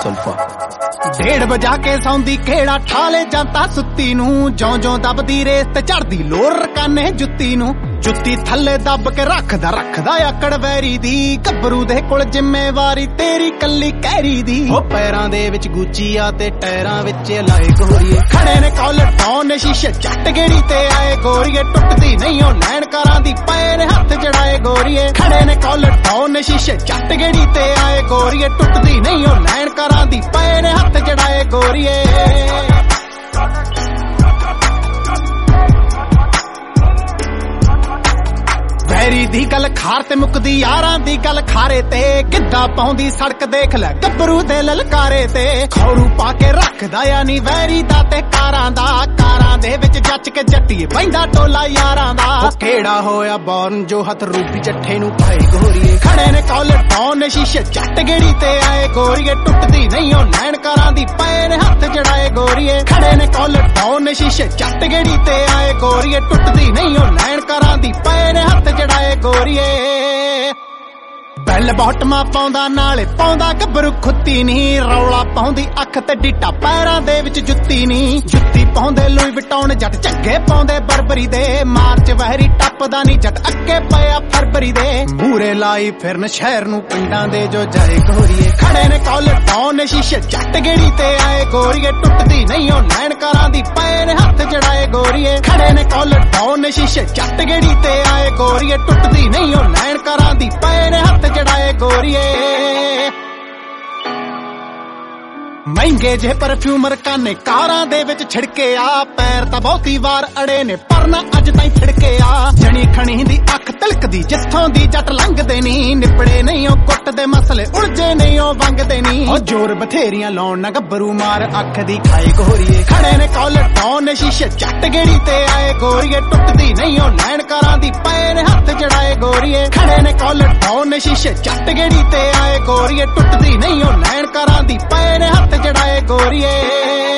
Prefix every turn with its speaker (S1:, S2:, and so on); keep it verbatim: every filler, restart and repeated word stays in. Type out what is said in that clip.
S1: ਸੁਲਫਾ
S2: ਡੇਢ ਵਜਾ ਕੇ ਸੌਂਦੀ ਖੇੜਾ ਠਾਲੇ ਜਾਂਦਾ ਸੁੱਤੀ ਨੂੰ ਜਿਉਂ ਜਿਉਂ ਦਬਦੀ ਰੇਸ ਤੇ ਝੜਦੀ ਲੋਰ ਰਕਾਨੇ ਜੁੱਤੀ ਨੂੰ ਜੁੱਤੀ ਥੱਲੇ ਦੱਬ ਕੇ ਰੱਖਦਾ ਰੱਖਦਾ ਆਕੜ ਵੈਰੀ ਦੀ ਗੱਭਰੂ ਦੇ ਕੋਲ ਜ਼ਿੰਮੇਵਾਰੀ ਤੇਰੀ ਕੱਲੀ ਕਹਿਰੀ ਦੀ ਉਹ ਪੈਰਾਂ ਦੇ ਵਿੱਚ ਗੁੱਚੀ ਆ ਤੇ ਟਾਇਰਾਂ ਵਿੱਚ ਲਾਏ ਗੋਰੀਏ ਖੜੇ ਨੇ ਕਾਲਰ ਟਾਉਨ ਨੇ ਸ਼ੀਸ਼ੇ ਚੱਟ ਗੇੜੀ ਤੇ ਆਏ ਗੋਰੀਏ ਟੁੱਟਦੀ ਨਹੀਂ ਉਹ ਲੈਣ ਕਰਾਂ ਦੀ ਪਏ ਨੇ ਹੱਥ ਜੜਾਏ ਗੋਰੀਏ ਖੜੇ ਨੇ ਕਾਲਰ ਟਾਉਨ ਨੇ ਸ਼ੀਸ਼ੇ ਚੱਟ ਗੇੜੀ ਤੇ ਆਏ ਗੋਰੀਏ ਟੁੱਟਦੀ ਨਹੀਂ ਉਹ ਲੈਣ ਕਰਾਂ ਦੀ ਪਏ ਨੇ ਹੱਥ ਜੜਾਏ ਗੋਰੀਏ ਵੈਰੀ ਦੀ ਗੱਲ ਖਾਰ ਤੇ ਮੁੱਕਦੀ ਯਾਰਾਂ ਦੀ ਗੱਲ ਖਾਰੇ ਤੇ ਗਿੱਧਾ ਪਾਉਂਦੀ ਸੜਕ ਦੇਖ ਲੈ ਗੱਭਰੂ ਦੇ ਲਲਕਾਰੇ ਤੇ ਖੌਰੂ ਪਾ ਕੇ ਰੱਖਦਾ ਆ ਨੀ ਵੈਰੀ ਦਾ ਤੇ ਕਾਰਾਂ ਦਾ ਕਾਰਾਂ ਦੇ ਵਿੱਚ ਜੱਚ ਕੇ ਜੱਟੀਏ ਬੈਂਦਾ ਟੋਲਾ ਯਾਰਾਂ ਦਾ ਕਿਹੜਾ ਹੋਇਆ ਬੌਰਨ ਜੋ ਹੱਥ ਰੂਪੀ ਚੱਠੇ ਨੂੰ ਪਾਏ ਗੋਰੀਏ ਖੜੇ ਨੇ ਕਾਲਰ ਟਾਉਨ ਨੇ ਸ਼ੀਸ਼ੇ ਚੱਟ ਗੇੜੀ ਤੇ ਆਏ ਗੋਰੀਏ ਟੁੱਟਦੀ ਨਹੀਂ ਉਹ ਲੈਣ ਕਾਰਾਂ ਦੀ ਪਏ ਨੇ ਹੱਥ ਜੜਾਏ ਗੋਰੀਏ ਖੜੇ ਨੇ ਕਾਲਰ ਟਾਉਨ ਨੇ ਸ਼ੀਸ਼ੇ ਚੱਟ ਗੇੜੀ ਤੇ ਆਏ ਗੋਰੀਏ ਟੁੱਟਦੀ ਨਹੀਂ ਉਹ ਲੈਣ ਕਾਰਾਂ ਦੀ ਪਏ ਨੇ ਹੱਥ ਜੜਾਏ ਗੋਰੀਏ ਬੈਲ ਬਾਟਮਾਂ ਪਾਉਂਦਾ ਨਾਲੇ ਪਾਉਂਦਾ ਗੱਭਰੂ ਖੁੱਤੀ ਨੀ ਰੌਲਾ ਪਾਉਂਦੀ ਅੱਖ ਤੇ ਡਿੱਟਾ ਪੈਰਾਂ ਦੇ ਵਿੱਚ ਜੁੱਤੀ ਨੀ ਜੁੱਤੀ ਪਾਉਂਦੇ ਲੂਈ ਵਟਾਉਣ ਜੱਟ ਝੱਗੇ ਪਾਉਂਦੇ ਬਰਬਰੀ ਦੇ ਮਾਰਚ ਵਹਿਰੀ ਟੱਪਦਾ ਨੀ ਜੱਟ ਅੱਗੇ ਪਿਆ ਫਰਵਰੀ ਦੇ ਮੂਰੇ ਲਾਈ ਫਿਰਨ ਸ਼ਹਿਰ ਨੂੰ ਪਿੰਡਾਂ ਦੇ ਜੋ ਜਾਏ ਗੋਰੀਏ ਖੜੇ ਨੇ ਕਾਲਰ ਟਾਉਨ ਨੇ ਸ਼ੀਸ਼ੇ ਜੱਟ ਗੇੜੀ ਤੇ ਆਏ ਗੋਰੀਏ ਟੁੱਟਦੀ ਨਹੀਂ ਉਹ ਲੈਣ ਕਾਰਾਂ ਦੀ ਪਏ ਨੇ ਹੱਥ ਜੜਾਏ ਗੋਰੀਏ ਖੜੇ ਨੇ ਕਾਲਰ ਟਾਉਨ ਨੇ ਸ਼ੀਸ਼ੇ ਜੱਟ ਗੇੜੀ ਤੇ ਆਏ ਗੋਰੀਏ ਟੁੱਟਦੀ ਨਹੀਂ ਉਹ ਲੈਣ ਕਾਰਾਂ ਦੀ ਪਏ ਨੇ ਹੱਥ ਜੜਾਏ ਗੋਰੀਏ ਮਹਿੰਗੇ ਜੇ ਪਰਫਿਊਮਰ ਕਾਨੇ ਕਾਰਾਂ ਦੇ ਵਿੱਚ ਛਿੜਕੇ ਆ ਪੈਰ ਤਾਂ ਬਹੁਤੀ ਵਾਰ ਅੜੇ ਨੇ ਪਰ ਨਾ ਅੱਜ ਤਾਈਂ ਛਿੜਕੇ ਆ ਜਣੀ ਖਣੀ ਦੀ ਅੱਖ ਤਿਲਕਦੀ ਜਿੱਥੋਂ ਦੀ ਜੱਟ ਲੰਘਦੇ ਨੀ ਨਿਪੜੇ ਨਹੀਂ ਉਹ ਕੁੱਟ ਦੇ ਮਸਲੇ ਉਲਝੇ ਨਹੀਂ ਉਹ ਵੰਗਦੇ ਨੀ ਉਹ ਜ਼ੋਰ ਬਥੇਰੀਆਂ ਲਾਉਣ ਨਾ ਗੱਭਰੂ ਮਾਰ ਅੱਖ ਦੀ ਖਾਏ ਗੋਰੀਏ ਖੜੇ ਨੇ ਕਾਲਰ ਟਾਉਨ ਨੇ ਸ਼ੀਸ਼ੇ ਚੱਟ ਗੇੜੀ ਤੇ ਆਏ ਗੋਰੀਏ ਟੁੱਟਦੀ ਨਹੀਂ ਉਹ ਲੈਣ ਕਾਰਾਂ ਦੀ ਪਏ ਨੇ ਹੱਥ ਜੜਾਏ ਗੋਰੀਏ ਖੜੇ ਨੇ ਕਾਲਰ ਟਾਉਨ ਨੇ ਸ਼ੀਸ਼ੇ ਚੱਟ ਗੇੜੀ ਤੇ ਆਏ ਗੋਰੀਏ ਟੁੱਟਦੀ ਨਹੀਂ ਉਹ ਲੈਣ ਕਾਰਾਂ ਦੀ ਪਏ ਨੇ ਹੱਥ ਜੜਾਏ ਗੋਰੀਏ